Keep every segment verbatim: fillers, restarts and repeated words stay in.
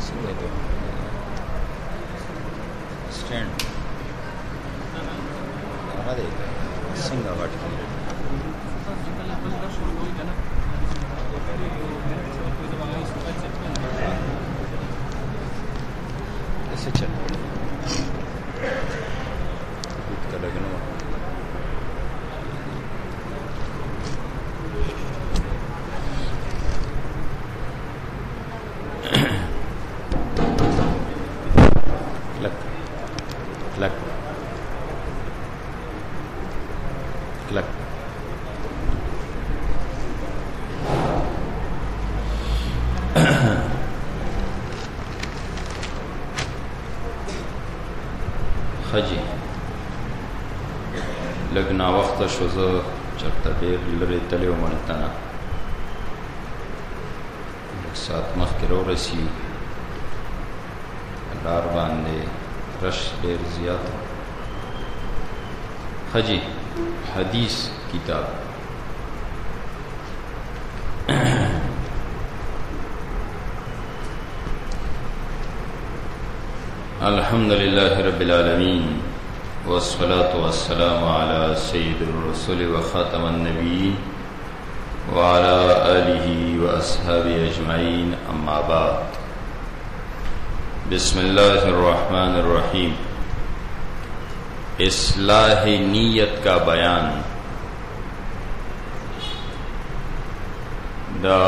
څنګه دی سټینډ هغه دی څنګه غټ کړي څه چل وخت لګنو لک لک لک خجی لګنا وخت شو زه چرته ډېر لرې تللی وم تنه لږ ساعت مخکې راورسي لار باندې رش ډېر زیات خجی حدیث کتاب الحمد لله رب العالمين والصلاة والسلام على سيد الرسول وخاتم النبيين وعلى آله وأصحابه أجمعين أما بعد بسم الله الرحمن الرحيم اصلاح نیت کا بیان دا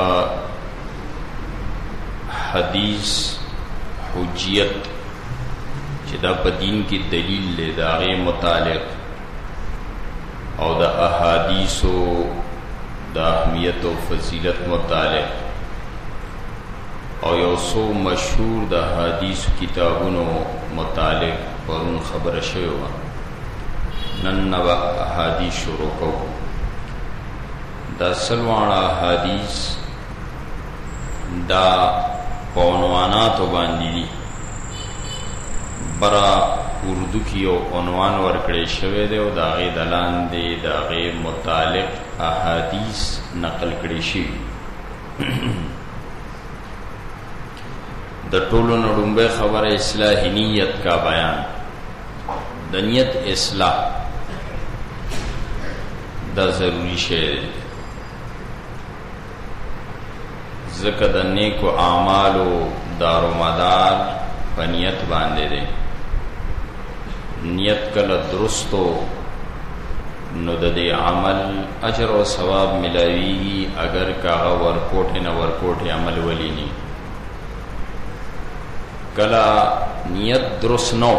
حدیث حجیت چې دا په دین کې دلیل له داغه متعلق او دا احادیث او دا اهمیت او فضیلت متعلق او یو څو مشهور دا حدیث کتابونو متعلق پرون خبره شوی و نن نو احادیث شروع کو دا سلوانا حدیث دا پونوانات باندې دي برا اردو کی او عنوان ورکړی شوی دی او دا غي دلان دی دا غي متعلق احادیث نقل کړي شي د ټولو نړمبه خبره اصلاح نیت کا بیان د نیت اصلاح دا ضروری شی ذکر د نیکو اعمالو دارومدار په نیت باندې دی نیت کله درستو نو د دې عمل اجر او ثواب ملوي اگر کاغه ورکوټ نه ورکوټ عمل ولینی کلا نیت درست نو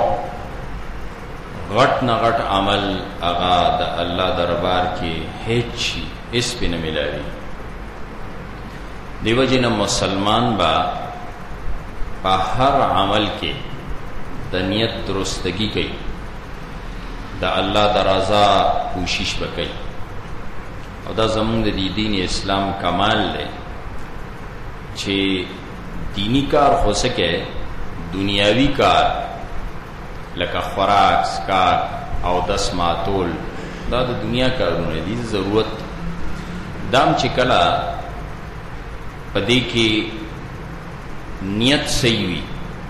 غټ نه غټ عمل اغا د الله دربار کې هیڅ اس په نه ملوي دیو جن مسلمان با په هر عمل کې د نیت درستګي کوي د الله د رضا کوشش وکړي او دا زموږ د دین اسلام کمال دی چې دینی کار هو سکے دنیاوی کار لکه خوراک سکار او دس ماتول دا د دنیا کارونه دي ضرورت دام چې کلا پدې کې نیت صحیح وي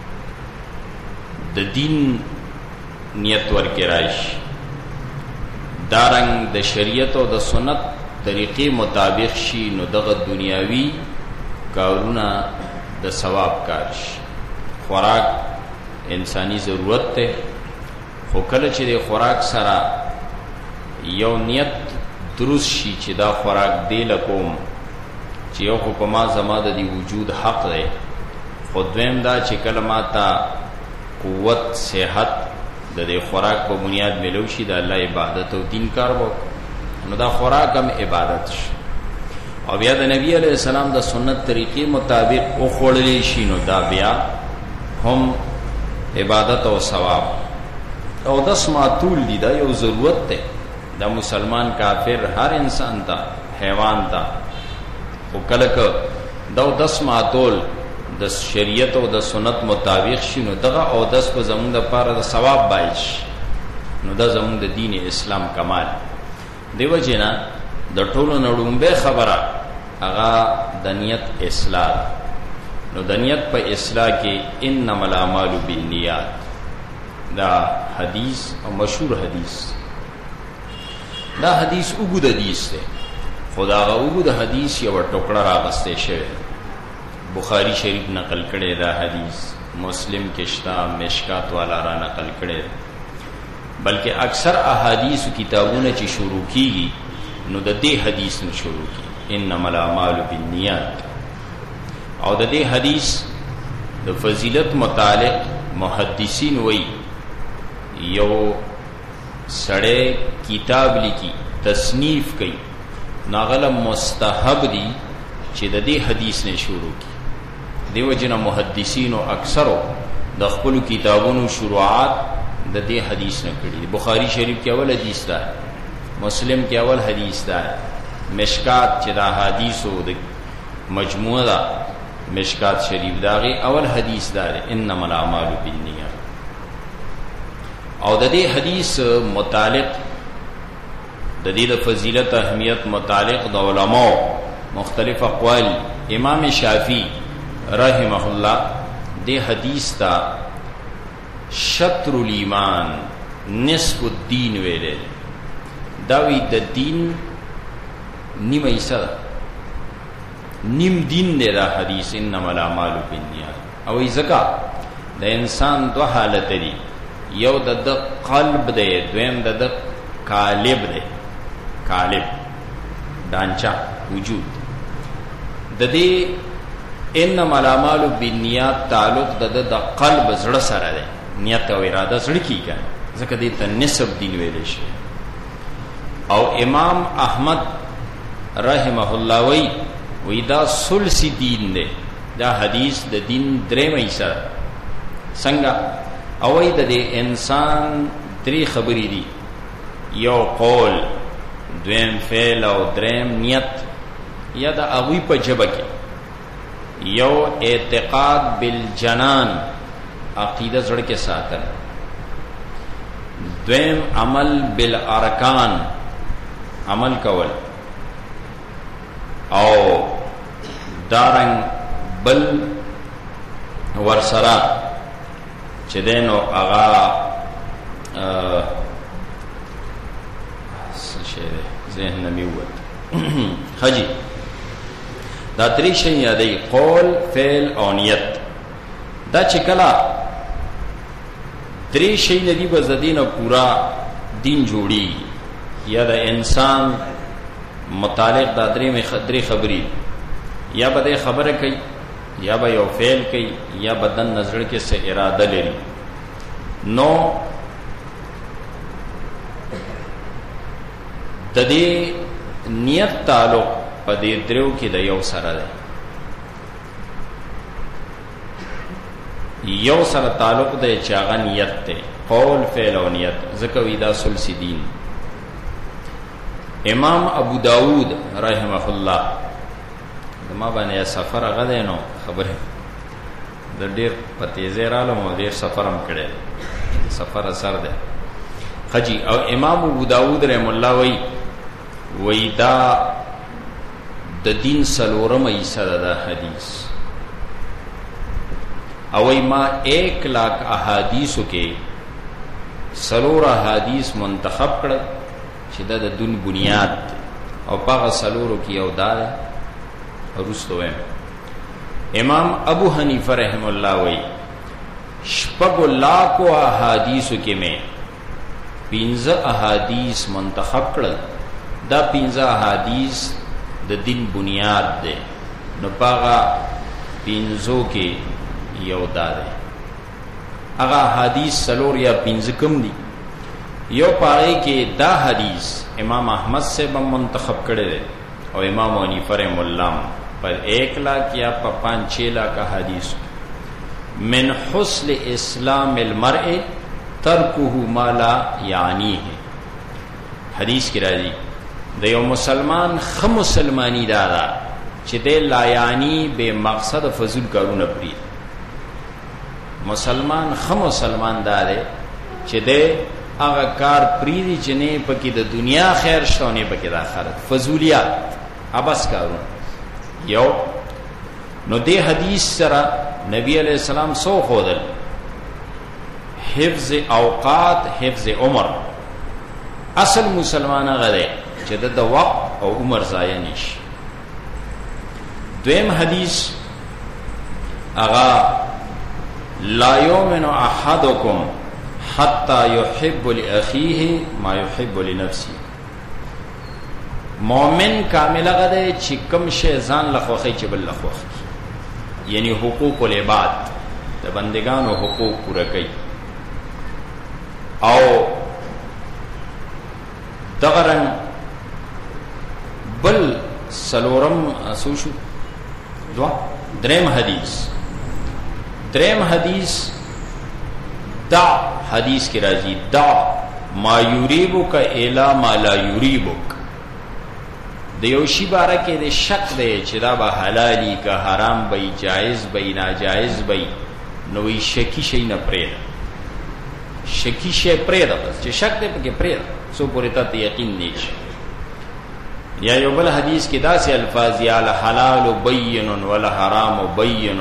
د دین نیت ورکې راشي دارنګ د شریعت او د سنت طریقې مطابق شي نو دغه دنیاوی کارونه د ثواب کار شي خوراک انسانی ضرورت ته خو کله چې د خوراک سره یو نیت درست شي چې دا خوراک دی لکوم چې یو خو په ما زما د دی وجود حق دی خو دویم دا چې کله ما ته قوت صحت د دې خوراک په بنیاد ملو شي د الله عبادت او دین کار وو نو دا خوراک هم عبادت شي او بیا د نبی علیہ السلام د سنت طریقې مطابق او خوړلې شي نو دا بیا هم عبادت او ثواب او د سماتول دي دا یو ضرورت ده د مسلمان کافر هر انسان ته حیوان ته او کله ک دا د سماتول د شریعت او د سنت مطابق شنو دغه او داس په زمون د پاره د ثواب بایش نو دا زمون د دین اسلام کمال دیو جنا د ټولو نړومبه خبره هغه د نیت اصلاح نو د نیت په اصلاح کې انما الاعمال بالنیات دا حدیث او مشهور حدیث دا حدیث اوږد حدیث دی خدا هغه اوږد حدیث یو ټوکړه راغسته شوی بخاری شریف نقل کړي دا حدیث مسلم کې شتا مشکات والا را نقل کړي بلکې اکثر احادیث کتابونه چې شروع کیږي نو د دې حدیث نه شروع کیږي انما الاعمال بالنیات او د دې حدیث د فضیلت متعلق محدثین وایي یو سړی کتاب لیکي تصنیف کوي ناغله مستحب دی چې د دې حدیث نه شروع کی دیو جن محدثین او اکثرو د خپل کتابونو شروعات د دې حدیث نه کړي بخاری شریف کې اول حدیث ده مسلم کې اول حدیث ده مشکات چې دا حدیثو د مجموعه ده مشکات شریف داغه اول حدیث ده انما الاعمال بالنیات او د دې حدیث متعلق د دې د فضیلت اهمیت متعلق د علماء مختلف اقوال امام شافعی رحمه الله دې حدیث تا شطر الایمان نصف الدین ویلې دا وی د دین نیمه حصہ نیم دین دی دا حدیث انما الاعمال بالنیات او زکا د انسان دو حالت دي یو د قلب دی دویم د قالب دی قالب دانچا وجود د دې انما الاعمال بالنیات تعلق د د قلب زړه سره دی نیت او اراده زړه کې کوي ځکه دې ته نسب دین ویل شي او امام احمد رحمه الله وی وی دا ثلث دین دی دا حدیث د دین درې حصہ څنګه او وی د انسان درې خبرې دي یو قول دویم فعل او دریم نیت یا دا اغوی په جبه کې یو اعتقاد بالجنان عقیده زړه کې ساتل دویم عمل بالارکان عمل کول او دارنګ بل ورسره چې دینو اغا ذهن نمیوت حجی دا تری شی یادی قول فعل او نیت دا چې کلا تری شی ندی بزدین پورا دین جوړی یا دا انسان متعلق دا درې می خدري خبري یا به خبره کوي یا به یو فعل کوي یا بدن نظر کې څه اراده لري نو د دې نیت تعلق په دې درو کې د یو سره ده یو سره تعلق د چاغ نیت ته قول فعل او نیت ذکر ویدا ثلث دین امام ابو داود رحمه الله دما باندې سفر غده نو خبره د ډیر پتیزه رالو مو ډیر سفرم کړي سفر اثر ده خجی او امام ابو داود رحم الله وی ویدا د دین سلورم ایسا دا حدیث او ای ما ایک لاکھ احادیثو کے سلور احادیث منتخب کړ چې دا د دین بنیاد او پاغه سلورو کې یو دا رستو امام ابو حنیفه رحم الله وی شپږ لاکھ احادیثو کې میں پنځه احادیث منتخب کړل دا پنځه احادیث د دین بنیاد ده نو پاغه پنځو کې یو دا ده هغه حدیث سلور یا پنځه کم دي یو پاره کې دا حدیث امام احمد سے بم منتخب کړي ده او امام حنیفه رحم الله پر ایک لاکھ یا پر پانچ چھ لاکھ حدیث من حسن اسلام المرء ترکه ما لا یعنیه حدیث کی راځي د یو مسلمان خ مسلمانی دادا چې د لا یعنی به مقصد فضل کارونه پری مسلمان خ مسلمان داده چې د هغه کار پری دي چې نه پکې د دنیا خیر شونه پکې د آخرت فضولیات ابس کارونه یو نو دې حدیث سره نبی علیہ السلام سو خودل حفظ اوقات حفظ عمر. اصل مسلمان غره چې د وقت او عمر ضایع نشي. دویم حدیث اغا لا یؤمن احدکم حتی یحب لاخیه ما یحب لنفسه. مومن کامل غده چې کوم شی ځان لخوخی چې بل لخوخی، یعنی حقوق العباد د بندگانو حقوق پورا کوي. او دغرن بل سلورم سوشو دوا درم حدیث درم حدیث دا حدیث کی راضی دا ما یریبک الا ما لا یریبک. د یو شی باره کې د شک دی چې دا به حلالي که حرام به جایز به ناجایز به، نو وی شکی شي نه پرېږده، شکی شی پرېږده، بس چې شک دی پکې پرېږده څو پورې ته یقین نشي. یا یو بل حدیث کې داسې الفاظ یا الحلال بین والحرام بین،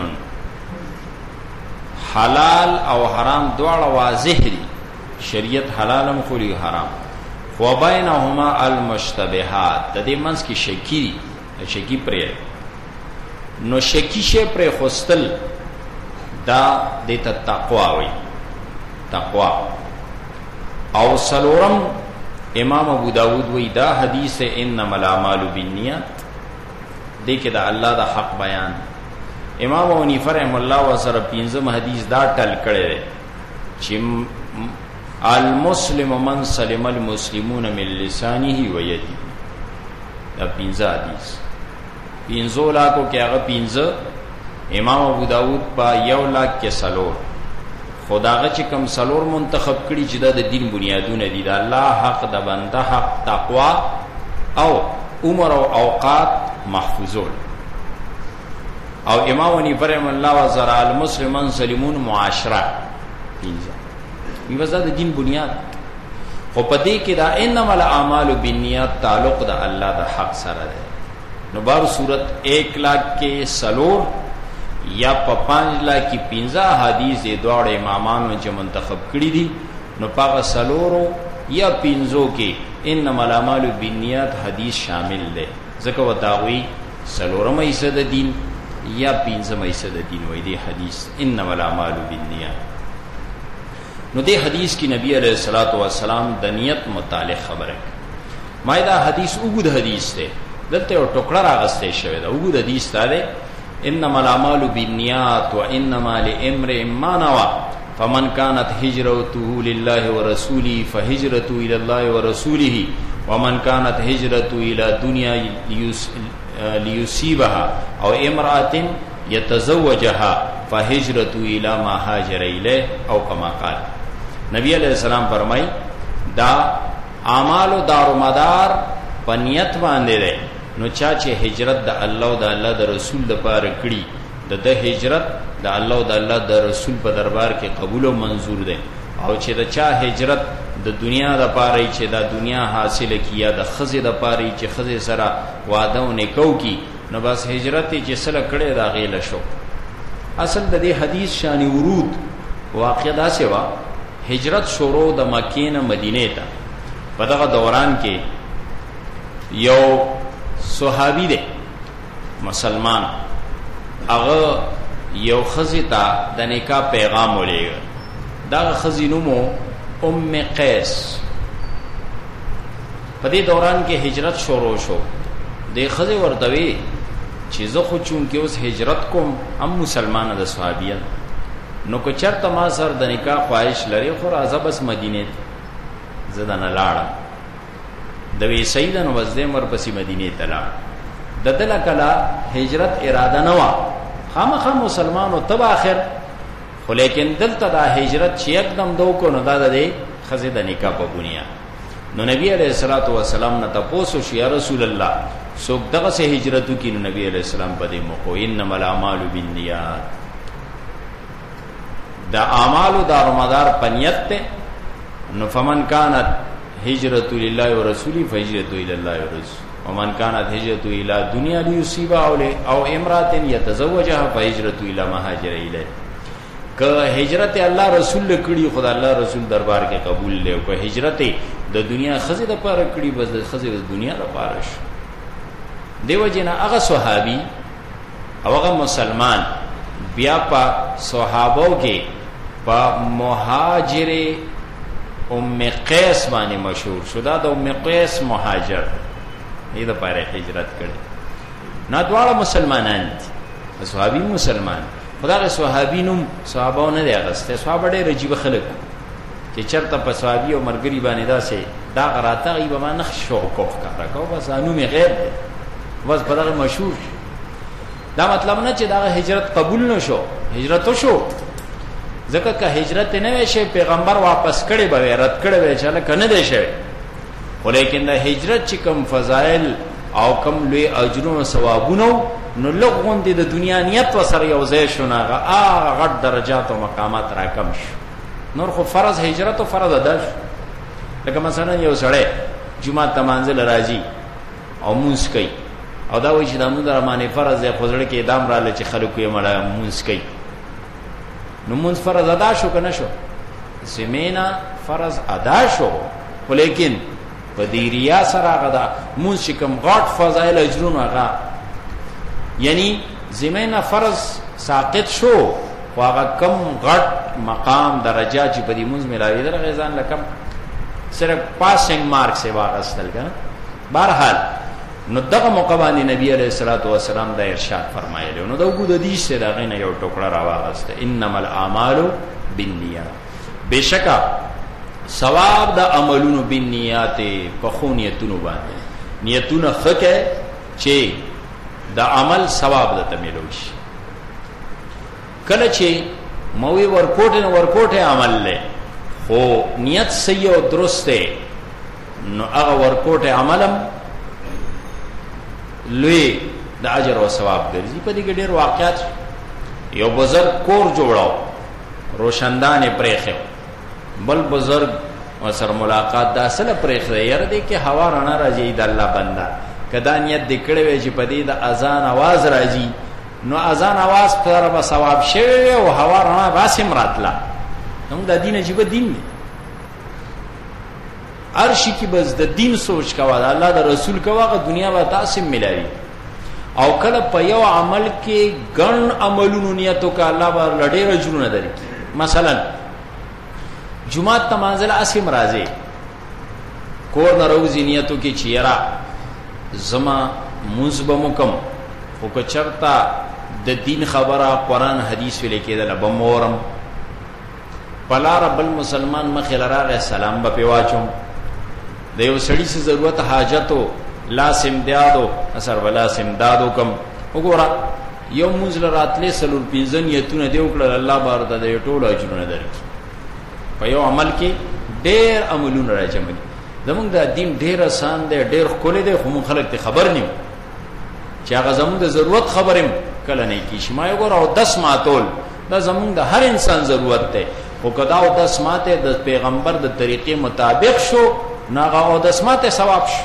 حلال او حرام دواړه واضح دي، شریعت حلال هم خوري حرام، وبینهما المشتبهات د دې منځ کې شکی دي، شکی پرې نو شکی شی پرې خوستل دا د تقوا وي، تقوا. او سلورم امام ابو داود وی دا حدیث انما الاعمال بالنیات دې کې دا الله دا حق بیان. امام ابو حنیفه رحم الله وسره پنځم حدیث دا ټل کړي چې المسلم من سلم المسلمون من لسانه و یده. دا پنځه حدیث پنځو لاکو کې هغه پنځه امام ابو داود په یو لاک کې سلور، خداغه چې کم سلور منتخب کړي چې دا د دین بنیادونه دي، دا الله حق، د بنده حق، تقوا او عمر او اوقات محفوظول. او امام حنیفه رحم الله وزرا المسلمان سلیمون معاشره پنځه ویوزا د دین بنیاد. خو پدې کې دا انما الاعمال بالنیات تعلق د الله د حق سره ده. نو بار صورت ایک لاکھ کې سلور یا په پانچ لاکھ کې پنځه حدیث دواړه امامانو چې منتخب کړي دي، نو پاغه سلورو یا پنځو کې انما الاعمال بالنیات حدیث شامل ده. ځکه وتاوی سلورم حصہ د دین یا پنځم حصہ د دین وای دی حدیث انما الاعمال بالنیات. نو دې حدیث کی نبی علیہ الصلوۃ والسلام د نیت متعلق خبره. ما دا حدیث وګد حدیث ته دلته یو ټوکړه راغسته شوی دا وګد حدیث ته انما الاعمال بالنیات وانما لامرئ ما نوى فمن كانت هجرته لله ورسوله فهجرته الى الله ورسوله ومن كانت هجرته الى دنيا ليصيبها او امرأة يتزوجها فهجرته الى ما هاجر اليه او كما قال. نبی علیہ السلام فرمائی دا اعمال و دار و مدار پنیت باندې ده. نو چا چې هجرت د الله او د الله د رسول د پاره کړي، د د هجرت د الله او د الله د رسول په دربار کې قبول او منظور ده. او چې د چا هجرت د دنیا د پاره چې د دنیا حاصله کیا، د خزې د پاره چې خزې سره واده و نکاح کی، نو بس هجرت چې سره کړي دا غیله شو. اصل د دې حدیث شان ورود واقع دا سوا هجرت شروع د مکې نه مدینه ته. په دغه دوران کې یو صحابي دی مسلمان، هغه یو خزی ته د نکاح پیغام ولېږه. دا خزی نومو ام قیس. په دې دوران کې هجرت شروع شو. د خزی ورته وی چې زه خو چون کې اوس هجرت کوم، هم مسلمانه د صحابیان، نو که چرته ما سره د نکاح خواهش لري خو راځه بس مدینه ته زه دنه لاړم. د وی سیدن وزده مر پسې مدینه ته لاړ. د دله کله هجرت اراده نه و، خامخا مسلمانو تب آخر، خو لیکن دلته دا هجرت چې یکدم دو کو نو دا د خزې د نکاح په بنیاد. نو نبی علیہ الصلوۃ والسلام نه تاسو شو یا رسول الله څوک دغه سه هجرتو کې، نو نبی علیہ السلام په دې موقع انما الاعمال بالنیات، دا اعمال دار مدار پنیت ته. نو فمن كانت هجرت لله ورسوله فهجرت الى الله ورسوله ومن كانت هجرته الى دنيا ليصيبها او امراه يتزوجها فهجرته الى ما هاجر اليه. که هجرت الله رسول کړي خدای الله رسول دربار کې قبول لې، او که هجرت د دنیا خزه د پاره کړي بس د خزه د دنیا د پاره شي. دیو جنا هغه صحابي او هغه مسلمان بیا په صحابو کې په مهاجر ام قیس باندې مشهور شو. دا د ام قیس مهاجر دې د پاره هجرت کړي. نه دواړه مسلمانان دي، صحابي مسلمان، خدای صحابینم صحابو نه دی اغسته. صحابه ډېر عجیب خلک چې چرته په صحابي او مرګري باندې داسې دا غراته غي به ما نخ شو کوخ کارا کو بس انو می غیر دی بس په دغه مشهور. دا مطلب نه چې دا هجرت قبول نشو، هجرت شو ځکه که هجرت نه وي شي پیغمبر واپس کړي به رد کړي به چاله کنه دی شي. ولیکن دا هجرت چې کوم فضائل او کوم لوی اجرونه او ثوابونه نو لغون دي د دنیا نیت وسره یو ځای شونه هغه غټ درجات او مقامات راکم شو. نور خو فرض هجرت او فرض ادا شو. لکه مثلا یو سړی جمعه ته منزل راځي او مونږ کوي او دا وایي چې د موږ درمانه فرض یې خوځړ کې ادم را لچ خلکو یې مړه مونږ کوي. نو مونږ فرض ادا شو کنه شو؟ زمینا فرض ادا شو، ولیکن په دې ریا سره غدا مونږ کوم غټ فضایل اجرونه هغه یعنی زمینا فرض ساقط شو، واغه کم غټ مقام درجه چې په دې مونږ ملاوي در غزان لکم صرف پاسنګ مارک سے واغستل کنه. بهرحال نو دغه موقع باندې نبی علیہ الصلوۃ والسلام دا ارشاد فرمایلی. نو دا وګړو د دې سره غینه یو ټوکړه راوغسته، انما الاعمال بالنیات، بشکا ثواب د عملونو بالنیات په خو نیتونو باندې. نیتونه فکه چې د عمل ثواب د تملو شي. کله چې موي ورکوټ نه ورکوټه عمل له خو نیت صحیح او درسته نو هغه ورکوټه عملم لوی د اجر او ثواب ګرځي. په دې کې ډېر واقعات. یو بزرگ کور جوړاو روشندان پرېخه، بل بزرگ سره ملاقات دا سره پرېخه یاره دې کې هوا رڼا راځي د الله بندا کدا نیت دې کړې وي چې په دې د اذان आवाज راځي نو اذان आवाज پر به ثواب شي او هوا رڼا باسم راتلا. نو د دین عجیب دین دی. ارشی کی بس د دین سوچ کوا د الله د رسول کوا غ دنیا به تاسو ملایي. او کله په یو عمل کې ګڼ عملونو نیتو کا الله بار لړې رجلونه درکې. مثلا جمعه تمازل اسم راځي کور نروزی نیتو کې چیرې زما منصب مکم او که چرتا د دین خبره قران حدیث ویل کېدل بمورم پلا رب المسلمان مخل راغ سلام به پیواچو د یو سړی څه ضرورت حاجتو لاسم دیادو اثر ولا سم دادو کم وګوره یو منزل راتلې سلور پینځن یتونه دی وکړه الله بار د ټولو اجرونه درکې. په یو عمل کې ډېر عملونه راځي. زمونږ د دین ډېر آسان دی، ډېر ښکلی دی، خو مونږ خلک ته خبر نه یو چې هغه زمونږ د ضرورت خبرې کله نه کېږي. ما یو ګوره او دس ماتول دا زمونږ د هر انسان ضرورت دی، خو که دا او دس ماته د پیغمبر د طریقې مطابق شو نو هغه او دس ماته ثواب شو.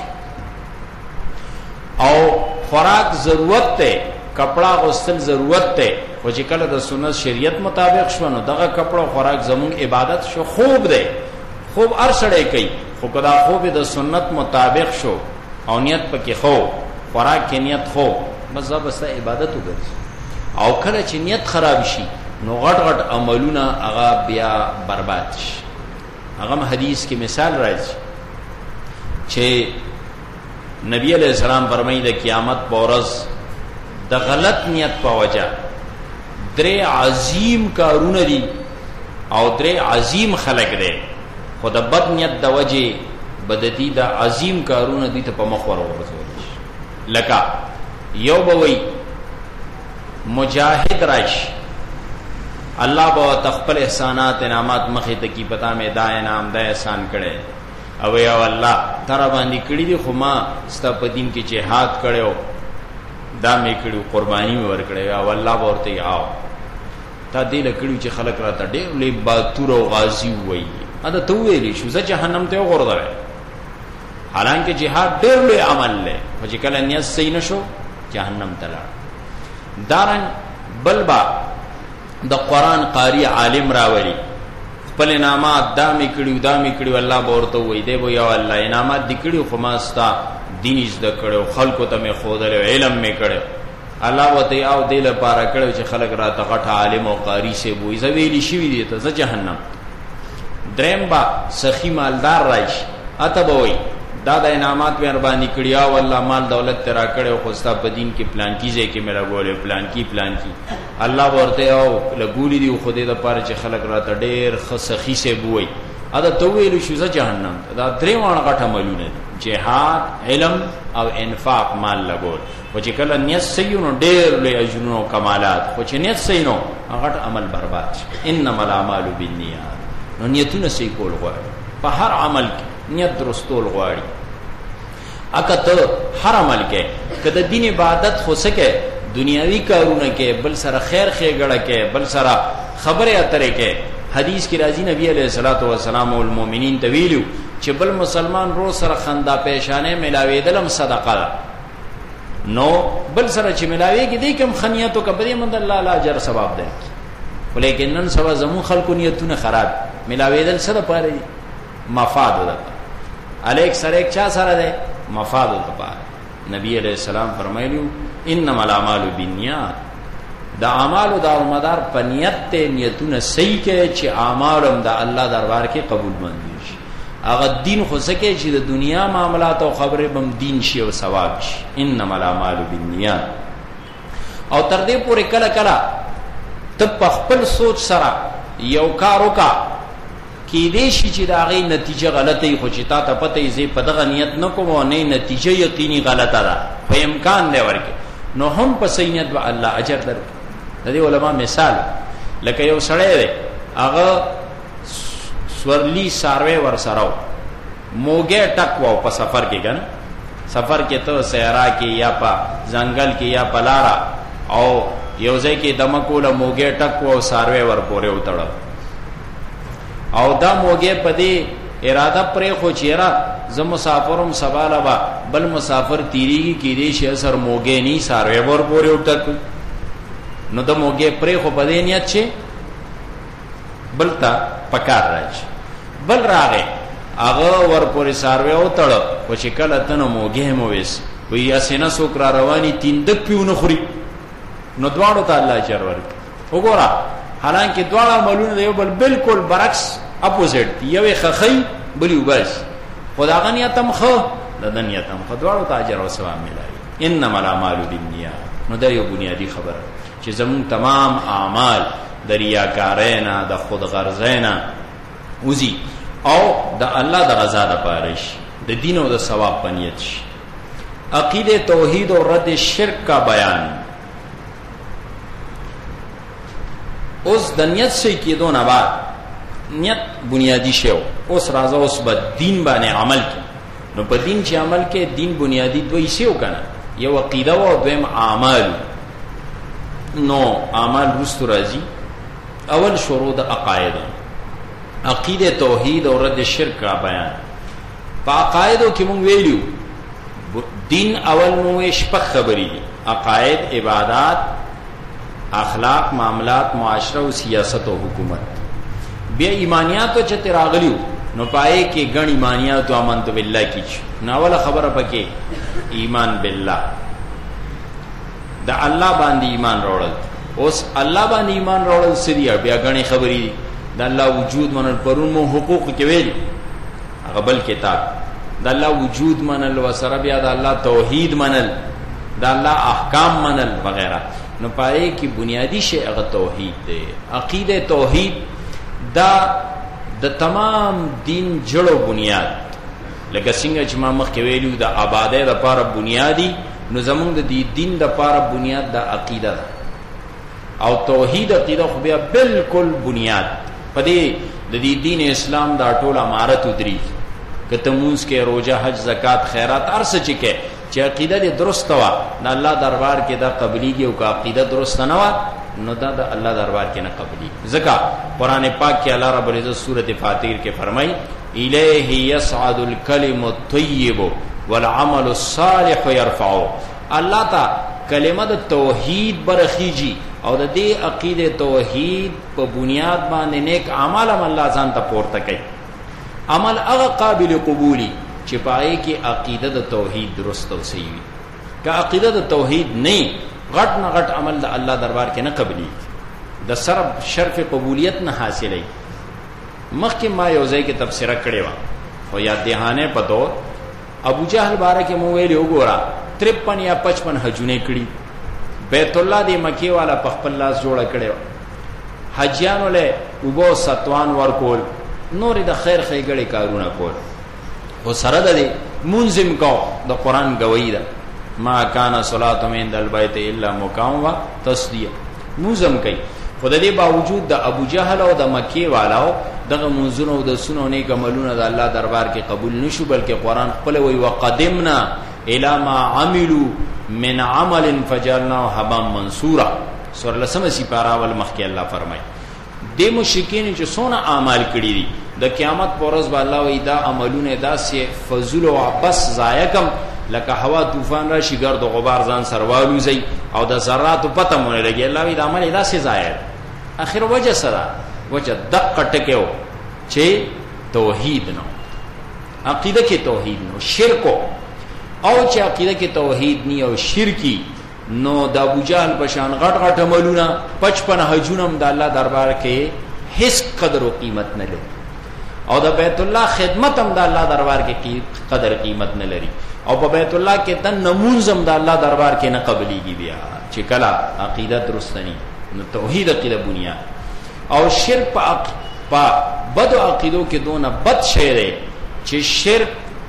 او خوراک ضرورت دی، کپڑا غسل ضرورت دی، خو چې کله د سنت شریعت مطابق شو نو دغه کپڑا خوراک زمونږ عبادت شو. خوب دی، خوب هر سړی کوي، خو کدا خوب د سنت مطابق شو او نیت پکې خو خوراک کې نیت خو بس بس عبادت وګرځي. او کله چې نیت خراب شي نو غټ غټ عملونه هغه بیا برباد شي. هغه حدیث کې مثال راځي چې نبی علیہ السلام فرمایي د قیامت په ورځ د غلط نیت په وجه درې عظیم کارونه دي او درې عظیم خلق دي، خو د بد نیت د وجه بددي د عظیم کارونه دي ته په مخ ورغورځول شي. لکه یو بوي مجاهد راشي الله به تخپل احسانات انعامات مخې ته کی پتا مې دا انعام دا احسان کړي او یا الله تر باندې کړي دي، خو ما ستا په دین کې جهاد کړو دا مې کړو قرباني مې ور کړې او الله ورته آو تا دې لکړو چې خلک راته ډېر لې باتور او غازی وایي اته تو ویلی شو زه جهنم ته وګورځم. حالانکه جهاد ډېر لوی عمل دی، خو چې کله نیت صحیح نشو جهنم ته لاړ. دارن بل با د قرآن قاری عالم راوړي خپل انعامات دا مې کړي دا مې کړي، الله به ورته وایي دی به یا الله انعامات دې کړي خو ما ستا دین زده کړو، خلکو ته مې ښودلی، علم مې کړی. الله ورته او دې لپاره کړی چې خلک راته غټ عالم او قاري صاحب وایي، زه ویلي شوي دي ته زه جهنم. دریم با سخي مالدار راشي اته به وایي دا د انعامات مهرباني کړي او الله مال دولت ته را کړی خو ستا په دین کې پلان کی ځای کې مې لګولې پلان کی پلان کی. الله ورته او لګولي دي خو دې دپاره چې خلک راته ډېر ښه سخي صاحب وایي، اته ته ویلو شو زه جهنم. دا درې واړه غټ عملونه دي، جهاد، علم او انفاق، مال لګول. خو چې کله نیت صحیح نو ډېر لوی اجرونه او کمالات، خو چې نیت صحیح نو غټ عمل برباد شي. انما الاعمال بالنیات. نو نیتونه صحیح کول غواړي، په هر عمل کې نیت درستول غواړي. اکه ته هر عمل کې که د دین عبادت خو سکے دنیاوی کارونه کې، بل سره خیر ښېګړه کې، بل سره خبرې اترې کې. حدیث کې راځي نبی علیہ الصلوۃ والسلام المؤمنین ته ویلو چې بل مسلمان رو سره خندا پیشانه ملاوېدلم صدقه ده، نو بل سره چې ملاوېږي دې کوم خنیتو کبرې مند الله لا اجر ثواب درکړي. ولیکن نن سبا زمون خلکو نیتونه خراب، ملاوېدل سره پاره دي مفاد ده، الیک سره یک چا سره ده مفاد ده پاره. نبی علیہ السلام فرمایلیو انما الاعمال بالنیات. دا اعمالو دا مدار په نیت ته، نیتونه صحیح کې چې اعمالم دا الله دربار کې قبول منظور شي. هغه دین خو سکه چې د دنیا معاملات او خبره بم دین شي او ثواب شي. انما الاعمال بالنیات. او تر دې پورې کله کله ته په خپل سوچ سره یو کار وکا کې دې شي چې دا غي نتیجه غلطه وي، خو چې تا ته پته یې زه په دغه نیت نه کوم او نه نتیجه یقیني غلطه ده، په امکان دی ورکه، نو هم په صحیح نیت به الله اجر درکړي. د دې علما مثال لکه یو سړی دی هغه سورلی ساروی ور سره موګه ټک وو په سفر کې کنه، سفر کې ته صحرا کې یا په ځنګل کې یا په لارا او یو ځای کې دمکوله موګه ټک وو ساروی ور پورې وتړل او دا موګه په دې اراده پرې خو چیرې زه مسافرم سباله با بل مسافر تیریږي کې دې شي سر موګه ني ساروی ور پورې وتړ، نو د موګه پرې خو په دې نیت چې بلتا پکار راځي. بل راغې هغه ور پورې ساروی او تړ، خو چې کله تنه موګه مو وېس وی اسنه سوک را رواني تین د پیونه خوري، نو دواړو ته الله اجر ورکړي. وګوره حالانکه دواړه عملونه یو بل بالکل برعکس اپوزیټ دی، یو خخی بلی وبس، خدا غنیتم خو د دنیتم خو دواړو ته اجر او ثواب ملایي. انما الاعمال بالنیات. نو دا یو بنیادی خبره چې زمون تمام اعمال د ریاکارینا د خود غرضینا وزي او د الله د رضا لپاره شي، د دین او د ثواب په نیت شي. عقیده توحید او رد شرک کا بیان. اوس د نیت سے کېدو نه بعد نیت بنیادی شی او اوس راځه اوس به دین باندې عمل کې. نو په دین چې عمل کې دین بنیادی دوی شی وکنه، یو عقیده او دویم اعمال. نو اعمال رستو راځي. اول شروع د عقاید، عقیده توحید او رد شرک کا بیان. په عقایدو کې مونږ ویلو دین اول مو شپږ خبرې دي: عقاید، عبادات، اخلاق، معاملات، معاشره او سیاست او حکومت. بیا ایمانیات او چې راغلیو نو پای کې ګڼ ایمانیات او امنت بالله کی نو اوله خبره پکې ایمان بالله، د الله باندې ایمان راوړل. اوس الله باندې ایمان راوړل سړي بیا غني خبرې دي. د الله وجود منل پرون مو حقوق کې ویل، هغه بل کتاب د الله وجود منل و سره بیا د الله توحید منل، د الله احکام منل وغیرہ. نو پای کې بنیادی شی هغه توحید دی. عقیده توحید دا د تمام دین جړو بنیاد، لکه څنګه چې ما مخکې ویلو د آبادی لپاره بنیادی، نو زمونږ د دې دین لپاره بنیاد د عقیده ده. او توحید عقیده خو بیا بالکل بنیاد. په دې د دې دین اسلام دا ټول امارت ودري، کته مونږ کې روزه، حج، زکات، خیرات، ارڅ چې کې چې عقیده دې درست وا نه الله دربار کې دا قبليږي، او که عقیده درست نه وا نو دا د الله دربار کې نه قبلي. ځکه قران پاک کې الله رب العزت سورۃ فاتیر کې فرمایي الیه یصعد الکلم الطیب والعمل الصالح يرفعه. الله تا کلمه د توحید برخیږي او د دې عقیده توحید په بنیاد باندې نیک اعمال هم الله ځان ته پورته کوي. عمل هغه قابل قبولی چې پای کې عقیده د توحید درست او صحیح وي. که عقیده د توحید نه غټ نه غټ عمل د الله دربار کې نه قبلي، د صرف شرف قبولیت نه حاصلې. مخکې ما یو ځای کې تفسیره کړې و خو یاد دهانه پتو ابو جهل باره کې مو ویلې وګوره ترپن یا پچپن حجونه کړي. بیت الله دی مکی والا په خپل لاس جوړ کړي، حجیانو له وبو ستوان ورکول، نور د خیر خیګړې کارونه کول. او سره د منظم کو د قران گوی ده ما کان صلاتهم عند البيت الا مقام و تصدیه منظم کوي. خدای دې باوجود د ابو جهل او د مکی والاو دغه منځونو د سونو نیک عملونه د الله دربار کې قبول نشو، بلکې قران خپل وی وقدمنا الى ما عملوا من عمل فجعلناه هبا منصورا. سورہ لسمه سپارہ ول مخکې الله فرمای د مشرکین چې سونه اعمال کړی دي د قیامت پر ورځ به الله وی دا عملونه داسې فضل او عبس ضایع کم لکه هوا طوفان راشي ګرد او غبار ځان سروالو زي او د ذرات پته مونږ لګي. الله وی دا عمل داسې ضایع. اخر وجه سره وجه دقه ټکیو چې توحید نو عقیده کې توحید نو شرک او چې عقیده کې توحید نی او شرکی نو د ابو جهل په شان غټ غټ عملونه پچپن حجونم د الله دربار کې هیڅ قدر او قیمت نه لري، او د بیت الله خدمت هم د الله دربار کې قدر قیمت نه لري، او په بیت الله کې د نمونزم د الله دربار کې نه قبليږي. بیا چې کله عقیده درستنی نو توحید عقیده بنیاد او شرک په په بد عقیدو کې دونه بد شی دی چې شرک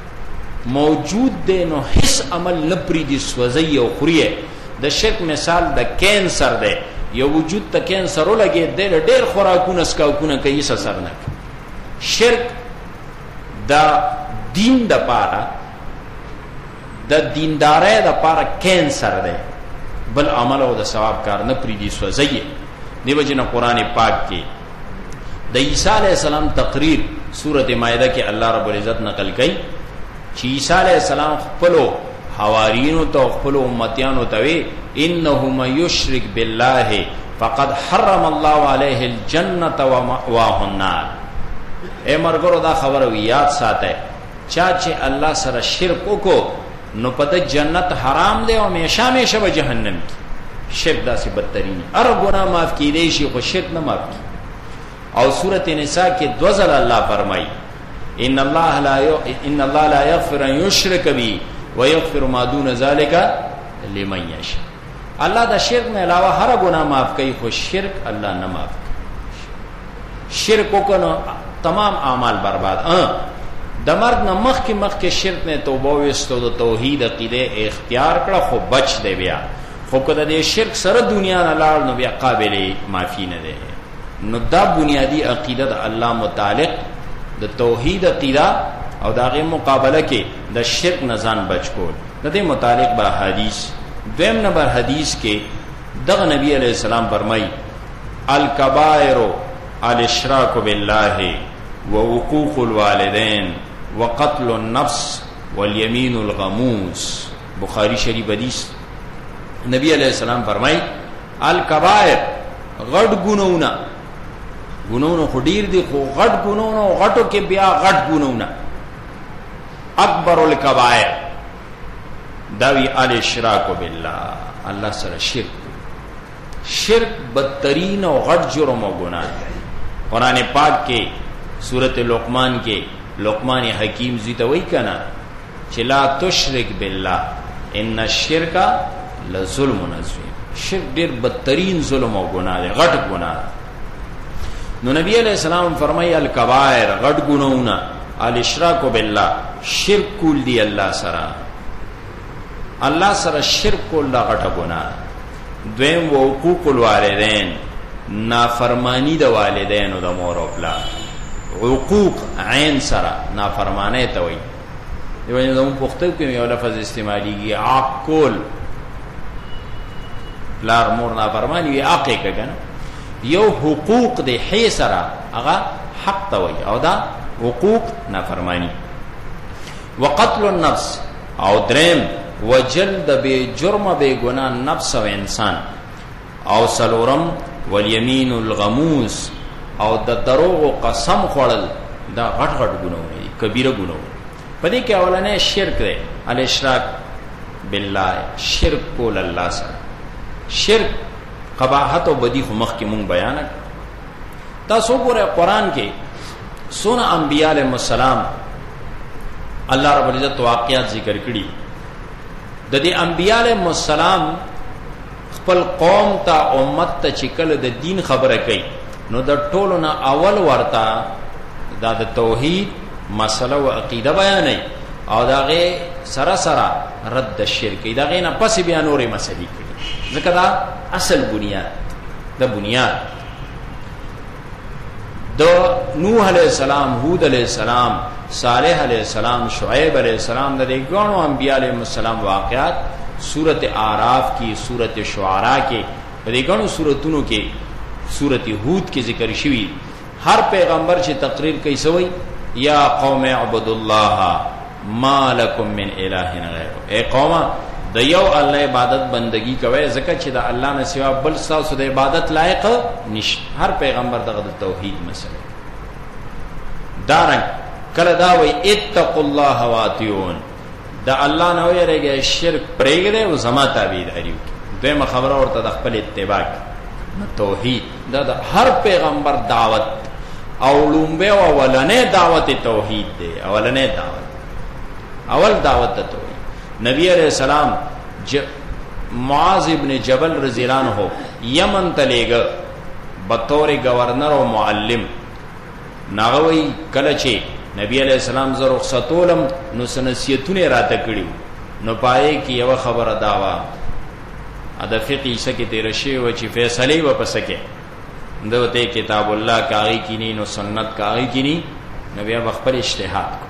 موجود دی نو هیڅ عمل لپری دی سوځي او خوري. د شرک مثال د کینسر دی، یو وجود ته کینسر ولګي د ډېر خوراکونه سکاکونه کوي څه سر نه. شرک د دین د پاره د دیندارۍ د پاره کینسر دی، بل عمل او د ثواب کار نه پری دی سوځي. دیو جن قرآن پاک کې د عیسی علیہ السلام تقریر سورۃ مائدہ کې الله رب العزت نقل کړي چې عیسی علیہ السلام خپلو حواریینو ته خپلو امتیانو ته وی انه من یشرک بالله فقد حرم الله علیه الجنه ومأواه النار. اے مرګرو دا خبره یاد ساته چا چې الله سره شرک وکړو نو په جنت حرام دی او همیشه همیشه به جهنم کې. شرک داسې بدترین هر ګناه معاف کیدی شي خو شرک نه معاف کی. او سورۃ نساء کې دو ځله الله فرمایي ان الله لا ان الله لا یغفر ان یشرک به ویغفر ما دون ذلك لمن یشاء. الله دا شرک نه علاوه هر ګناه معاف کوي خو شرک الله نه معاف کوي. شرک وکړو تمام اعمال برباد. اه د مرګ نه مخکې مخکې شرک نه توبه وستو د توحید عقیده اختیار کړه خو بچ دی بیا. خو کله د شرک سره دنیا نه لاړ نو بیا قابل معافی نه دی. نو دا بنیادی عقیده د الله متعلق د توحید عقیده او داغه مقابله کې د شرک نه ځان بچ کول. د دې متعلق به حدیث دویم نمبر حدیث کې دغه نبی علیہ السلام فرمایي الکبائر الاشراک بالله وعقوق الوالدین وقتل النفس والیمین الغموس. بخاری شریف حدیث. نبی علیہ السلام فرمایي الکبائر غټ ګناونه، ګناونه خو ډیر دي خو غټ ګناونه غټو کې بیا غټ ګناونه اکبر الکبائر داوی الاشراک بالله الله سره شرک. شرک بدترین او غټ جرم او گناہ. قرآن پاک کې سورۃ لقمان کې لقمان حکیم زی ته وایي کنه چې لا تشرک بالله ان الشرک لظلم عظیم. شرک ډیر بدترین ظلم او گناہ دی، غټ گناہ. نو نبی علیہ السلام فرمایي الکبائر غټ ګناونه الاشراک بالله شرک کول دی الله سره. الله سره شرک کول دا غټه ګناه. دویم حقوق الوالدین نافرمانی د والدینو د مور او پلار. حقوق عین سره نافرمانه ته وایي. دیو نه زمو پختو کې یو لفظ استعماليږي عقول. پلار مور نافرمانی وي عقه کنه. یو حقوق د حی سره هغه حق ته وایي او دا حقوق نافرمانی. وقتل النفس او درم وجلد بے جرم بے گناہ نفس و انسان. او سلورم والیمین الغموس او د دروغ و قسم خوړل دا غټ غټ ګناونه دي، کبیره ګناونه. پدې کې اولنې شرک دی، الاشراک بالله، شرک کول الله سره. شرک قباحت او بدی خو مخکې مونږ بیان کړ. تاسو ګورئ قرآن کې سونه انبیاء علیهم السلام الله رب العزت واقعات ذکر کړي. د دې انبیاء علیهم السلام خپل قوم ته امت ته چې کله د دین خبره کوي نو د ټولو نه اول ورته دا د توحید مسله او عقیده بیانوي او داغه سره سره رد شرک، داغه نه پس بیا نورې مسلې کوي. ځکه دا اصل بنیاد د بنیاد د نوح علیہ السلام، هود علیہ السلام، صالح علیہ السلام، شعیب علیہ السلام، د دې ګڼو انبیاء علیهم السلام واقعات سورت اعراف کی، سورت شعراء کې، د دې ګڼو سورتونو کې، سورت هود کې ذکر شوی. ہر پیغمبر چې تقریر کوي سوی یا قوم اعبدوا الله ما لکم من الہ غیره، اے قوم د یو الله عبادت بندگی کوي ځکه چې د الله نه سوا بل څه د عبادت لایق نشته. هر پیغمبر دغه د توحید مسله دارنګ کله دا وی اتقوا الله واطیعون، د الله نه ویریږي، شرک پرېږدي او زما تابعداري وکړي. دغه خبره ورته د خپل اتباع توحید دا د هر پیغمبر دعوت او لومبه او اولنې دعوت توحید دی. اولنې دعوت اول دعوت د توحید. نبی علیہ السلام ج... معاذ ابن جبل رضی اللہ عنہ یمن تلیگ بطور گورنر و معلم ناغوی کلچے نبی علیہ السلام زر رخصتولم نو سنسیتون راته کړیو نو پائے کی یو خبر داوا ادا فقی سکی تیرشی و چی فیصلی و پسکے دوتے کتاب اللہ کاغی کینی نو سنت کاغی کینی نبی اب اخبر اجتہاد کو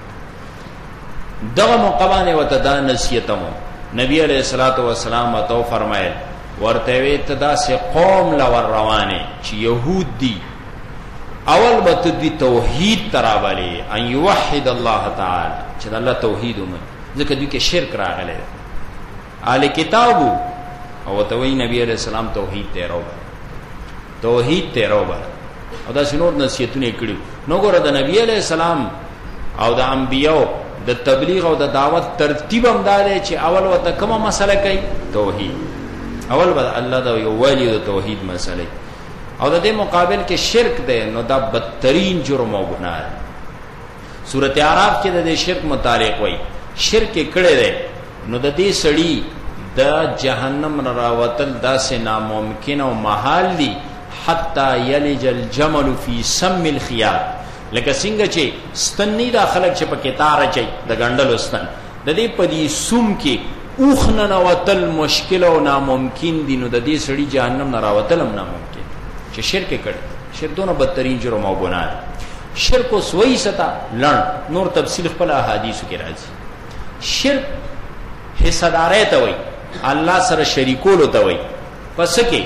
دغه مقبانه وتدا نصیحتمو. نبی علیہ الصلوۃ والسلام تو فرمایل ورته وی تدا سے قوم لور روانه چې يهود دي اول بت دی توحید تراولی ان یوحد الله تعالی چې الله توحید ومن ځکه دوی کې شرک راغلی اهل کتابو او ته وی نبی علیہ السلام توحید ته راو توحید ته راو او دا شنور نصیحتونه کړیو. نو ګوره د نبی علیہ السلام او د انبیو د تبلیغ او د دعوت ترتیب هم دا دی چې اول وته کومه مسله کوي توحید، اول به الله د یو ولی د توحید مسله او د دې مقابل کې شرک دی نو دا بدترین جرم او ګناه. سورۃ اعراف کې د دې شرک متعلق وایي شرک کړه دی نو د دې سړی د جهنم راوتل داسې ناممکن او محال دی حتی یلج الجمل فی سم الخیاط. لکه څنګه چې ستنی دا خلک چې په کتار چي د ګندل ستن د دې په دې سوم کې اوخنه نوتل مشکل او ناممکن دي نو د دې سړي جهنم نه راوتل هم ناممکن چې شرک کړي. شرک دونه بدترین جرم او ګناه. شرک او سوئی ستا لړ نور تفصیل خپل احادیث کې راځي. شرک حصداري ته وای، الله سره شریکول ته وای. پس کې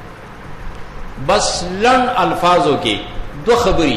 بس لړ الفاظو کې دو خبري،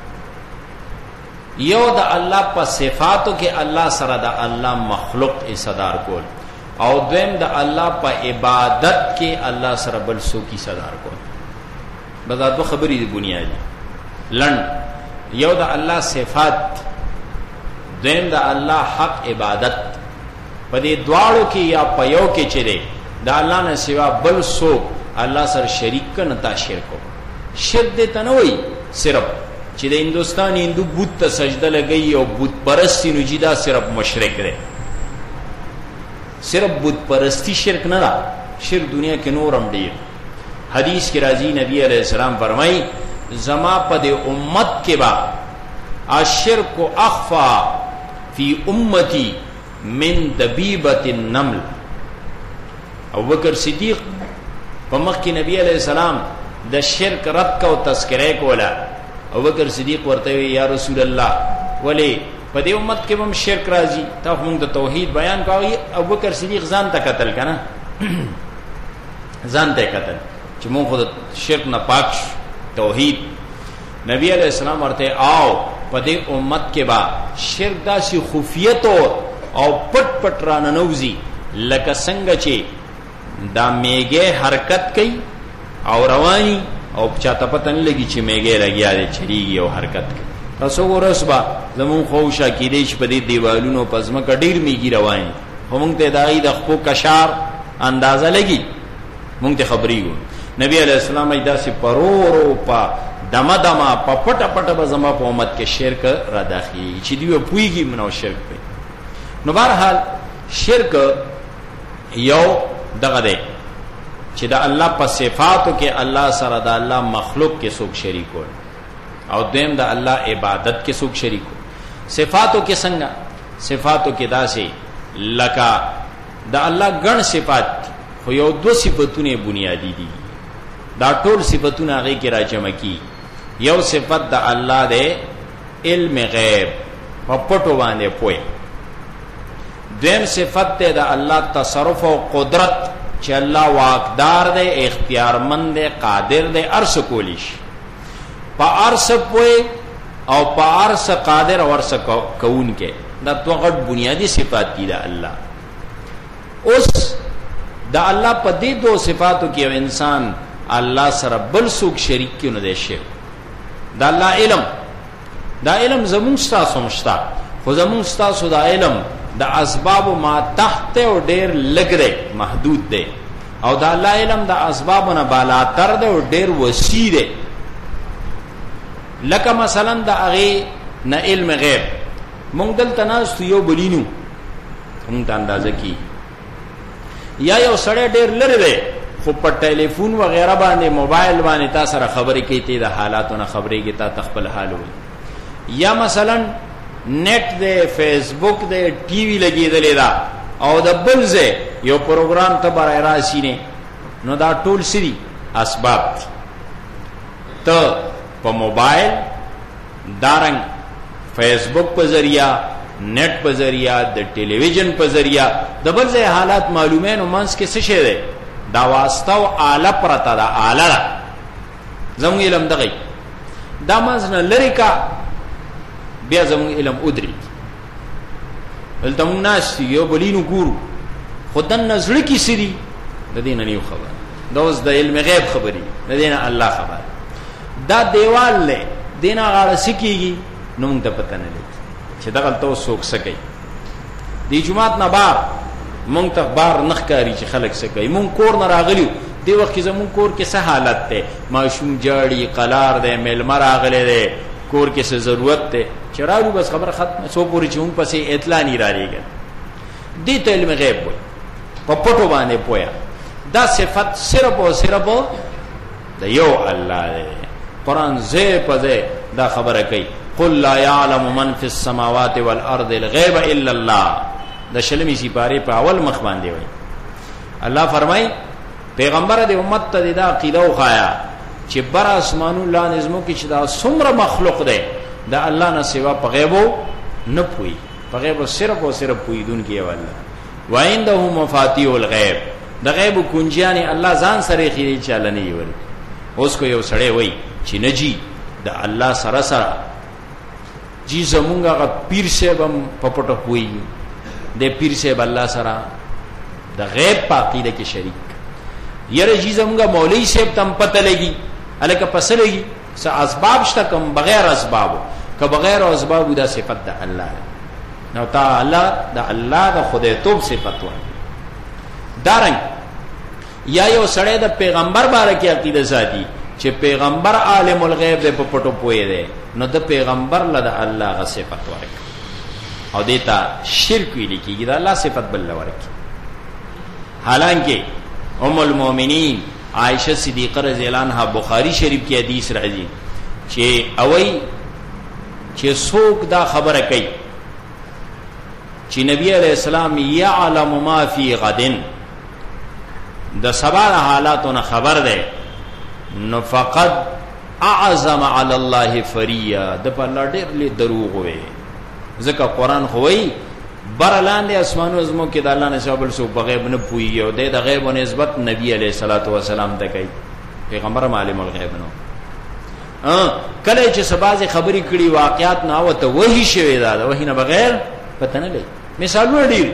یو د الله په صفاتو کې الله سره د الله مخلوق حصدار کول او دویم د الله په عبادت کې الله سره بل څوک حصدار کول. دا دو خبرې د بنیادی لن یو د الله صفات، دویم د الله حق عبادت. په دې دواړو کې یا په یو کې چره د الله نه سوا بل څوک الله سره شریک کنه تا شرک. شرک دې ته نه وای صرف چې د هندوستان هندو بت ته سجده لګي او بت پرستی نو جدا صرف مشرک دی. صرف بت پرستی شرک نه ده، شرک دنیا کې نورم ډیر. حدیث کې راځي نبی علیہ السلام فرمایي زما په دې امت کې با الشرک اخفا فی امتی من دبیبۃ النمل. ابو بکر صدیق په مخ کې نبی علیہ السلام د شرک رد کو تذکرہ کولا. ابو بکر صدیق ورته یا رسول الله ولی په دې امت کې هم شرک راځي ته موږ د توحید بیان کوي. ابو بکر صدیق ځان ته قتل کنه ځان ته قتل چې موږ خود شرک نه پاک توحید. نبی علیہ السلام ورته آو پدې امت کې با شرک داسې خفیت او پټ پټ را ننوزي لکه څنګه چې دا میګه حرکت کوي او رواني او چاته پته نه لګي چې میګه لګیا دی چریږي او حرکت کوي. تاسو ورسبا زمون خوشا کې دې په دې دیوالونو پزما کډیر میګي رواني هم ته دای د خپل کشار اندازه لګي مونږ ته خبري وو. نبی علیہ السلام ایدا سي پرورو پا دما دما پا پټ پټ به زما په امت کې شرک را داخلي چې دی پويږي منو شرک کوي. نو بهرحال شرک یو دغه دی چې د الله په صفاتو کې الله سره د الله مخلوق کې څوک شریک ول او دیم د الله عبادت کې څوک شریک ول. صفاتو کې څنګه؟ صفاتو کې داسې لکه د الله ګڼ صفات خو یو دو صفاتونه بنیادی دي دا ټول صفاتونه هغه کې راجمع کی. یو صفت د الله د علم غیب په پټو باندې پوي. دیم صفت د الله تصرف او قدرت چې الله واقدار دی اختیارمند دی قادر دی ارس کولیش په ارس پوي او په ارس قادر او ارس کون کې دا تو غټ بنیادی صفات دي د الله. اوس دا الله په دې دو صفاتو کې یو انسان الله سره بل څوک شریک کې نه دی شي. دا الله علم دا علم زمون تاسو مشتا خو زمون تاسو دا علم د اسباب ما تحت او ډیر لګره محدود دی او دا الله علم د اسبابونه بالاتر دی او ډیر وسیع دی. لکه مثلا د هغه نه علم غیب مونږ دلته ناس یو بلینو مونږ ته اندازه کی یا یو سړی ډیر لری دی خو په ټلیفون و غیره باندې موبایل باندې تاسو سره خبرې کوي ته د حالاتونو خبرې کې تا تخپل حال وي یا مثلا نیٹ دے فیسبوک دے ٹی وی لګیدلې دا او د بلځه یو پروګرام ته برای راشي نه نو دا ټول سری اسباب ته په موبایل دارنګ فیسبوک په ذریعہ نیٹ په ذریعہ د ټلویزیون په ذریعہ د بلځه حالات معلومه نو منس کې څه شه ده دا واسطه او آله پرتا دا آله زموږ علم دغه دا مزنه لری کا بیا زموږ علم ادري ولته موږ ناس یو بلینو ګورو خدای نظر کی سری د دین نه خبر دا اوس د علم غیب خبري د دین الله خبر دا دیوال له دینه غاړه سکیږي نو موږ ته پته نه لګي چې دا غلطو سوک سکی دی جمعات نه بار مونږ ته بار نخ کاری چې خلک سکی مونږ کور نه راغلیو دی وخت کې زمون کور کې څه حالت ته ماشوم جاړي قلار ده ملمر راغله ده کور کې څه ضرورت ته چرالو بس خبر ختم سو پوری چون پسې اطلاع نه را لېږي دې ته علم غیب وي په پټو باندې پویا دا صفت صرف او صرف د یو الله دی. قران زه پځه دا خبره کوي قل لا يعلم من في السماوات والارض الغيب الا الله د شلمی سی پاره په اول مخ باندې وای. الله فرمای پیغمبر د امت ته دا عقیده وخایا چې بر اسمانو الله نظمو کې چې دا څومره مخلوق دی دا الله نه سوا په غیبو نه پوي په غیبو صرف او صرف پوي دن کې والله وعنده مفاتيح الغیب د غیب کنجیان الله ځان سره خېری چاله نه وي. اوس کو یو سړی وای چې نجی د الله سره سره جی زمونږه پیر صاحب په پټو پوي د پیر صاحب الله سره د غیب پاکیده کې شریک یره جی زمونږه مولوی صاحب تم پته لګي الکه پس لګي س اسباب شته کوم بغیر اسباب که بغیر اسباب دا صفت د الله نو تعالی د الله د خدای توب صفت و دارنګ یا یو سړی د پیغمبر باره کې عقیده ساتي چې پیغمبر عالم الغیب د پټو پوي دی نو د پیغمبر له د الله غ صفت ورک او دیتا شرک ویل کیږي دا الله صفت بل ورک. حالانکه ام المؤمنین عائشہ صدیقہ رضی اللہ عنہا بخاری شریف کی حدیث راځي چې اوئی چې څوک دا خبره کوي چې نبی علیہ السلام یعلم ما فی غدن د سبا حالاتونه خبر ده نو فقط اعظم علی الله فریا د په الله ډېر لې دروغ وي ځکه قران خو وایي برلاندې اسمانو زمو کې د الله نه شابل سو په غیب نه پوي او د غیب او نسبت نبی علیہ الصلوۃ والسلام ته کوي پیغمبر عالم الغیب نو کله چې سبازه خبرې کړي واقعات نه او ته وਹੀ شوی دا وਹੀ نه بغیر پته نه لګي. مثالونه ډیر.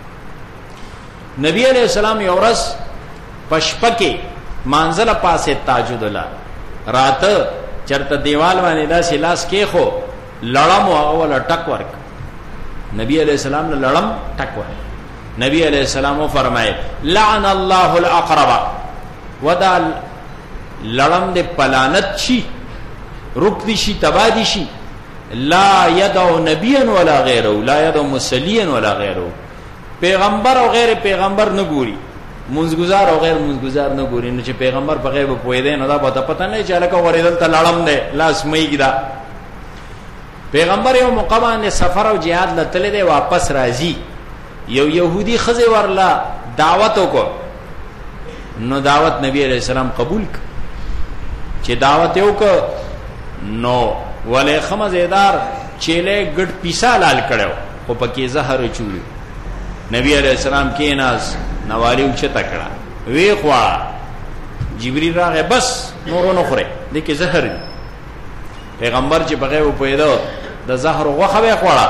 نبی علیہ السلام یو ورځ پشپکه مانزله پاسه تاجود الله رات چرته دیوال باندې دا سلاس کې خو لړم او ول ټک ورک. نبی علیہ السلام له لړم ټک ورک. نبی علیہ السلام فرمائے لعن الله الاقرب ودا لړم دې پلانت شي رک دي شي تبادي شي لا يدعو نبيا ولا غيره لا يدعو مسليا ولا غيره. پیغمبر او غیر پیغمبر نه ګوري منځګزار او غیر منځګزار نه ګوري. نو چې پیغمبر په غیب پوي دی نو دا به پته نه چې الکه ورېدل ته لړم دی لاس مېږي دا. پیغمبر یو مقام نه سفر او jihad لته دی واپس راځي یو يهودي خزه ورلا دعوت وکړ. نو دعوت نبی عليه السلام قبول ک چې دعوت یو ک نو ولې خمزیدار چيله ګډ پیسا لال کړو خو پکې زهر چوي. نبی علیہ السلام کې ناز نوالی او چتا کړه وی خوا جبرئیل راغی بس نورو نه خوري د کې زهر دی. پیغمبر چې بغیر په پیدا د زهر غوخه به خوړه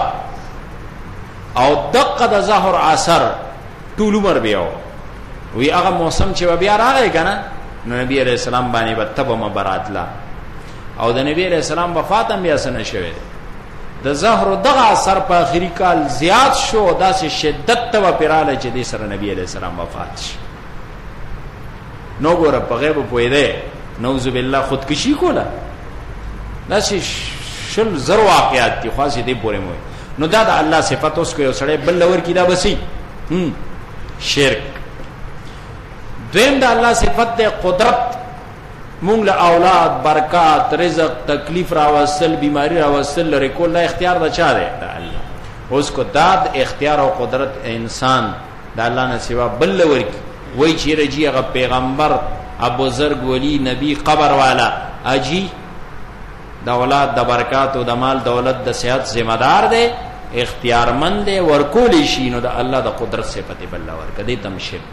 او دقه د زهر اثر ټول عمر بیاو. وی هغه موسم چې بیا راغی کنه نو نبی علیہ السلام باندې بتبه مبرات لا او د نبی علیہ السلام وفات هم بیا سن شوه د زهر دغه اثر په اخري کال زیات شو داسې شدت ته پیراله چې د سره نبی علیہ السلام وفات شي. نو ګوره په غیب پوي دی نعوذ بالله خودکشي کوله داسې شل زر واقعات دي خاصه دي پورې مو. نو دا د الله صفات اوس کو یو سړی بل لور کی دا بسي هم شرک. دویم د الله صفت د قدرت مونږ له اولاد برکات رزق تکلیف راوصل بیماری راوصل لري کول اختیار د چا دی د الله. اوس کو داد اختیار او قدرت انسان د الله نه سوا بل لور کی وای چې رجی هغه پیغمبر ابو زرگ ولی نبی قبر والا اجي د اولاد د برکات او د مال دولت د صحت ذمہ دار دی اختیارمند دی ورکول شي. نو د الله د قدرت صفت بل لور کدي تم شرک.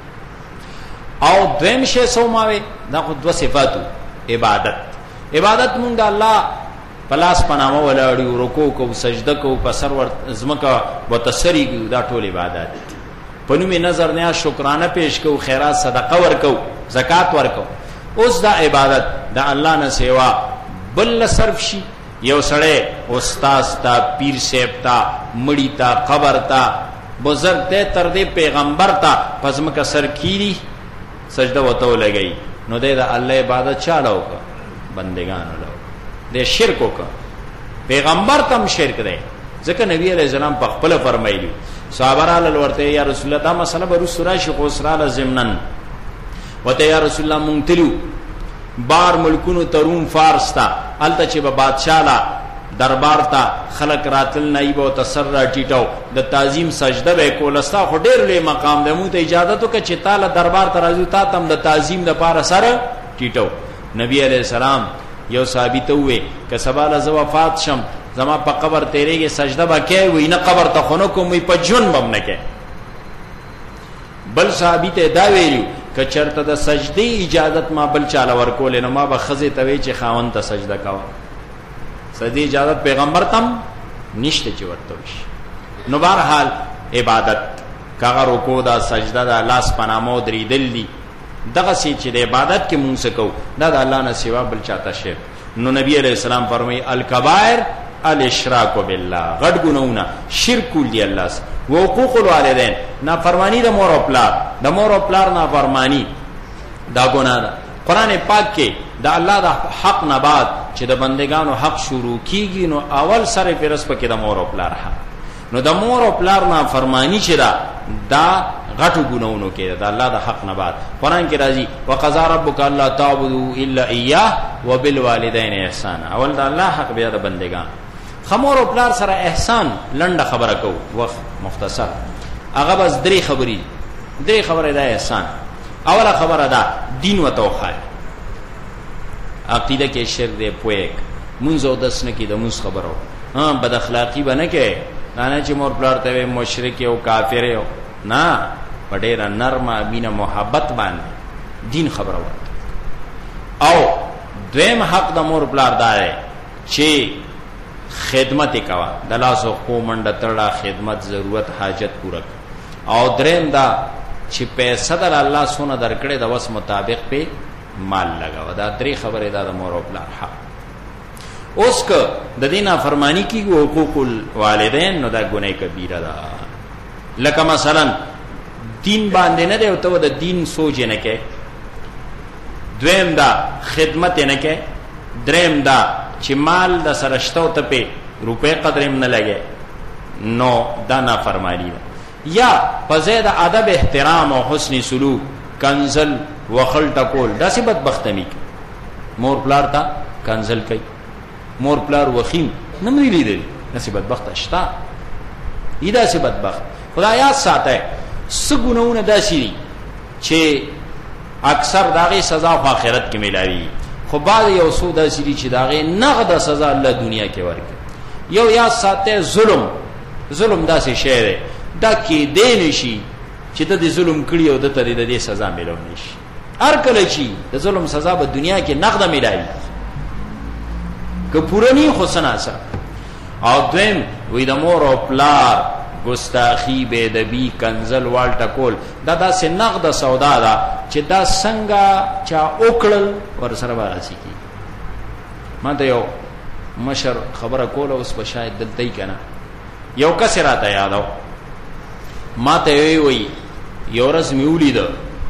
او دویم شی سوماوي دا خو دو صفاتو عبادت. عبادت مونږ د الله پلاس پنامه ولاړو رکوع کو سجده کو پسر ور زمکا وتسری دا ټول عبادت. پنوم نظر نه شکرانه پیش کو خیرات صدقه ور کو زکات ور کو. اوس دا عبادت د الله نه سیوا بل صرف شي. یو سړی استاد تا پیر صاحب تا مړی تا قبر تا بزرگ ته تر دې پیغمبر تا پزمکا سر کیری سجده وته لګی. نو دې دا الله عبادت چالو کا بندگان له دې شرک وک. پیغمبر تم شرک دی ځکه نبی علیہ السلام په خپل فرمایلی صحابه را ورته یا رسول الله دا مسله بر سورہ شقو سره زمنن وته یا رسول الله مونږ تلو بار ملکونو تروم فارس تا الته چې به بادشاہ لا دربار تا خلق راتل نایب او تسرع ټیټو د تعظیم سجده به کولستا خو ډېر لوی مقام دی. مو ته اجازه تو چې تعالی دربار ته راځو تا تم د تعظیم د پاره سره ټیټو. نبی علیہ السلام یو ثابت وې ک سباله ز وفات شم زما په قبر تیرېږي سجده وکي وې نه قبر ته خونو کوم په جون بم نه کې. بل ثابت دا ویلو ک چرته د سجدي اجازت ما بل چاله ورکول نه ما به خزه توي چې خاون ته سجده کاوه. سجدي اجازت پیغمبر تم نشته چې ورته وشي. نو بهرحال عبادت کاغه رکوع دا سجده دا لاس پنامو درې دل دي دغه سي چې د عبادت کې مونږ سکو دا د الله نه سوا بل چاته شي. نو نبی علیہ السلام فرمایي الکبائر الاشراک بالله غټ ګناونه شرک دی الله سره وحقوق الوالدین نافرمانی د مور او پلار د مور او پلار نافرمانی دا ګناه ده. قران پاک کې د الله د حق نه بعد چې د بندگانو حق شروع کیږي نو اول سره پرس پکې د مور او پلار حق. نو د مور او پلار نافرمانی چې دا دا غټو ګناونو کې د الله د حق نه بعد قران کې راځي وقضى ربک الا تعبدوا الا اياه وبالوالدين احسانا. اول د الله حق بیا د بندگان. خمور او پلار سره احسان لنډه خبره کو وخت مختصر هغه بس درې خبرې درې خبره ده احسان. اوله خبره ده دین و توخه عقیده کې شر دی پویک منځ او دس نه کې د موس خبرو ها بد اخلاقی بنه کې نه چې مور پلار ته مشرک او کافر او نه پډېر نرمه مینه محبت باندې دین خبره ورته. او دویم حق د مور پلار دی چې خدمت کوا د لاسو خو منډه تړه خدمت ضرورت حاجت پوره. او دریم دا چې پیسې در الله سونه درکړي د وس مطابق په مال لگاو. دا درې خبره دا د مور او پلار حق. اوس که د دینه فرمانی کیږي حقوق الوالدین نو دا ګناه کبیره ده. لکه مثلا دین باندې نه دی او ته د دین سوچ نه کې، دویم دا خدمت نه کې، دریم دا چې مال د سرشتو ته په روپے قدرم نه لګي نو دا نه فرمانی ده. یا پزید ادب احترام او حسن سلوک کنزل وخل ټکول داسې بدبختمی مور پلار تا کنزل کوي، مور پلار وخیم نمری لیدل داسې بدبخت اشتا ای داسې بدبخت. خدایا ساته سګونونه داسې چې اکثر داغه سزا په آخرت کې ملایي، خو بعد یو سو داسې چې داغه نغد سزا الله دنیا کې ورکړي. یو یا ساته ظلم، ظلم داسې شی دی دا کې دین شي چې ته د ظلم کړی او د ته د دې سزا ملو نشي. هر کله چې د ظلم سزا په دنیا کې نقد ملایي که پورنی حسنا سره. او دویم وې د مور او پلار ګستاخی بے ادبی کنزل وال ټکول دا داسې نقد سودا ده چې دا څنګه چا وکړل ور سره واسي کی. ما ته یو مشر خبره کوله اوس په شاید دلته یې کنه یو کس راته یادو ما ته وی وی یو ورځ مې ولیده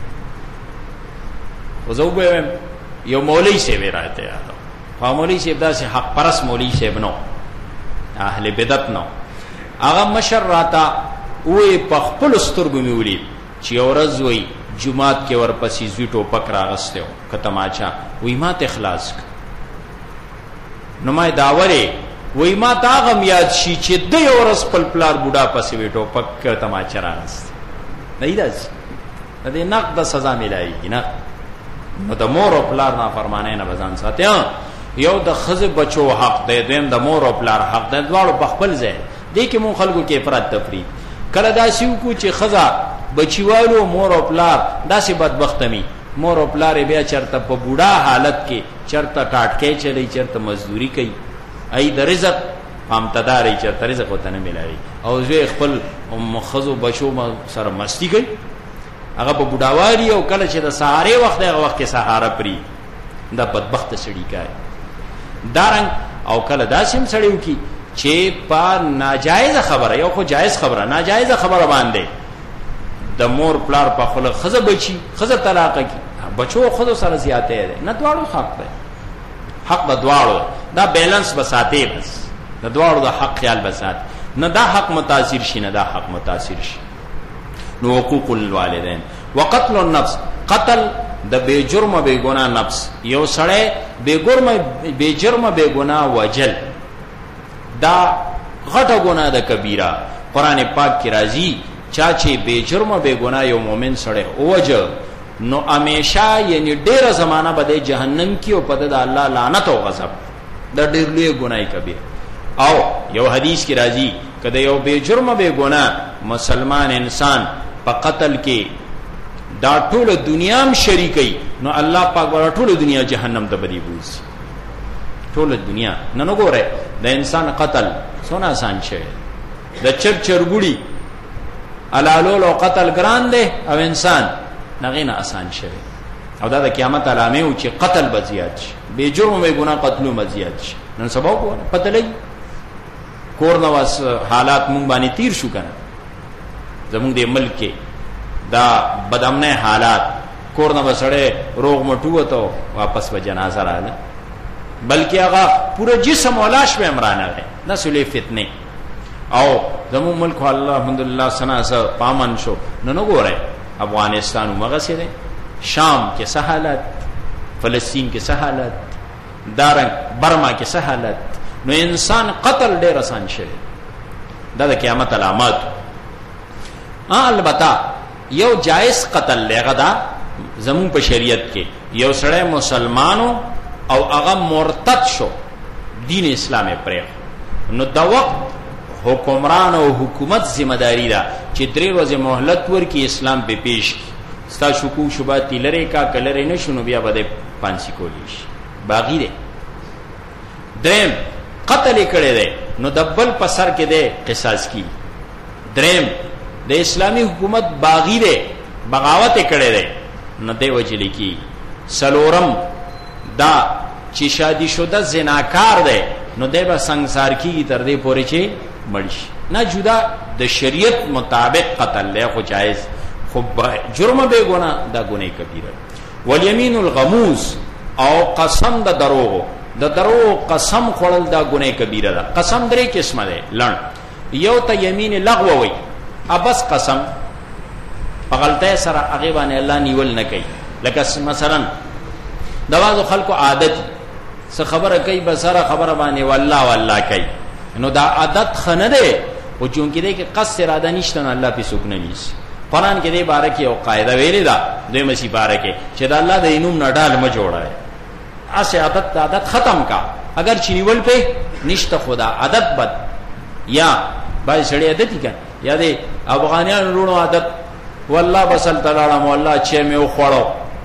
وزو به یو مولوی سی وی راته یادو. خو مولوی سی داسې حق پرس مولوی سی بنو اهل بدعت نو. هغه مشر راته وی په خپل سترګو مې ولید چې یو ورځ وی جمعات کې ورپسې زوی ټوپک راغسته کته ماچا وی ما ته اخلاص نو ما داوره وی ما تا غم یاد شي چې د یو ورځ خپل پلار بوډا پسې وی ټوپک کته ماچا راغسته نه ایداس د دې نقد سزا ملایي نه. نو د مور او پلار نه فرمانه نه بزان ساتي. یو د خزه بچو حق دی، دویم د مور او پلار حق دی. دواړو په خپل ځای دي کې مون خلکو کې افراط تفرید کله داسې وکړو چې خزه بچیوالو مور او پلار داسې بدبختمی مور او پلار بیا چرته په بوډا حالت کې چرته ټاټکې چلی چرته مزدوری کوي ای د رزق امتداري چرته رزق وته نه ملایي او زه خپل مخزو بچو سره مستی کوي هغه په بوډاوالي او کله چې د سهارې وخت هغه وخت کې سهاره پری دا بدبخت سړی کوي دارنګ. او کله داسې سړیو کې چې په ناجایز خبره یو خو جایز خبره ناجایز خبره باندې د مور پلار په خله خزه بچي خزه طلاق کی بچو خود سره زیاته ده نه دواړو حق ده حق د دواړو دا بیلانس بساته بس د دواړو د حق خیال بسات نه دا حق متاثر شي نه دا حق متاثر شي. نو حقوق الوالدین وقتل النفس قتل د بے جرم بے گناہ نفس یو سړی بے جرم بے جرم بے گناہ وجل دا غټه ګناه ده کبیره. قران پاک کی راضی چا چې بے جرم بے گناہ یو مؤمن سړی اوجه نو همیشه یعنی ډیره زمانہ به جهنم کې او په د الله لعنت او غضب دا ډیر لوی ګناه کبیره. او یو حدیث کی راضی کده یو بے جرم بے گناہ مسلمان انسان په قتل کې دا ټول دنیا هم شریکي نو الله پاک ور ټول دنیا جهنم ته بدی بوز ټول دنیا نه نو ګوره د انسان قتل سونه آسان شي د چر چرګوړي علالول او قتل ګران دی او انسان نغینه آسان شي او دا د قیامت علامه او چې قتل بزیات شي بے جرم به ګناه قتلو مزیات شي. نن سبا کو پته لګي کور نو واس حالات مونږ باندې تیر شو کنه زمونږ د ملک کې دا بدامنه حالات کور نو وسړې روغ مټو وته واپس به جنازه رااله بلکې هغه پورا جسم ولاش به امرانه ده نسلې فتنه او زمو ملک الله الحمدلله سنا سره پامن شو نو نو ګوره افغانستان مغه سي ده شام کې سہالت فلسطین کې سہالت دارنګ برما کې سہالت نو انسان قتل ډېر آسان شي دا د قیامت علامات. البته یو جائز قتل لغدا زمون په شریعت کې یو سړی مسلمانو او هغه مرتد شو دین اسلام پرې نو دا وخت حکمران او حکومت ذمہ داری ده چې درې ورځې مهلت ورکړي اسلام به پیش ستا شکوک شبهات لري کا کلر نه شنو بیا بده پانسی کولی شي باغی دی. دریم قتل کړي دی نو دبل په سر کې دی قصاص کی. دریم د اسلامی حکومت باغی دی بغاوت کړي دی نو دی وجل کی. سلورم دا چې شادي شده زناکار دی نو دی به سنگسار کی تر دې پورې چې مړ شي. نه جدا د شریعت مطابق قتل له خو جائز خو جرم به ګنا دا ګناه کبیره. والیمین الغموس او قسم د دروغ د دروغ قسم خورل دا ګناه کبیره ده. قسم درې قسمه ده لړ. یو ته یمین لغو وي ابس قسم په غلطه سره هغه باندې الله نیول نه کوي. لکه مثلا د بعض خلکو عادت څه خبره کوي بسره خبره باندې والله والله کوي نو دا عادت خنه ده او چون کې ده کې قصد اراده نشته نه الله په سوک نه نیسي. قرآن کې دې باره کې یو قاعده ویلې ده دوی مسی باره کې چې د الله د انوم نه ډال م جوړای اسه عادت عادت ختم کا. اگر چنیول په نشته خدا عادت بد یا بای سړی عادت کی یا دې افغانیان رونو عادت والله بسل تعالی مولا چې مې وخړو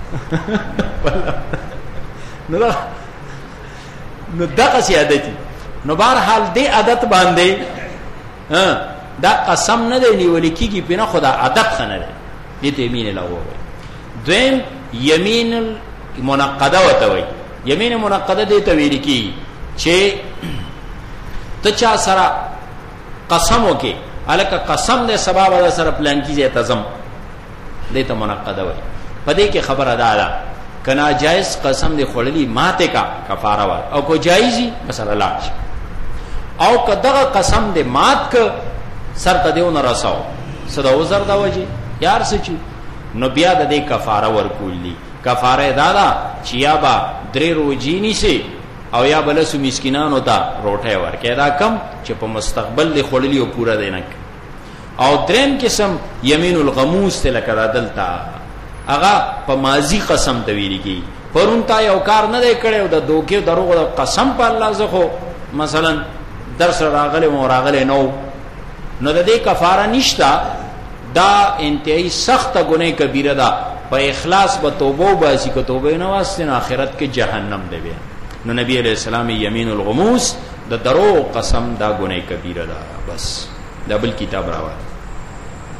نو نو دغه سي عادت نو بهر حال دې عادت باندې ها دا قسم نه دی نیول کیږي په نه خدا عادت خنه دی دې ته یمین له وای. دویم یمین منقده وته وای. یمین منقده دې ته ویل کی چې ته چا سره قسم وکي الکه قسم دې سبب ولا سره پلان کیږي تزم دې ته منقده وای. پدې کې خبر ادا ده کنا جائز قسم دې خړلې ماته کا کفاره وای او کو جایزي مثلا لاش او کداغه قسم دې مات ک سر ته دیونه رساو صدا وزر دا وجه یار سچو نو بیا د دې کفاره ورکولې. کفاره دادا چې یا با درې روزي نيسي او یا بلسو مسکینانو ته روټه ورکې دا کم چې په مستقبل دې خړلې او پورا دینک. او دریم قسم یمین الغموس ته لکه دلتا هغه په ماضی قسم ته ویل کی پرون تا یو کار نه دی کړو د دوکې دروغ د قسم په الله زخو مثلا درس راغله مو راغله نو نو د دې کفاره نشتا. دا انتهایی سخت گناه کبیره ده. په اخلاص به توبه واسي که توبه نه واسي نه آخرت کې جهنم دی بیا. نو نبی علیہ السلام یمین الغموس د درو قسم دا گناه کبیره ده. بس دا بل کتاب راوړ.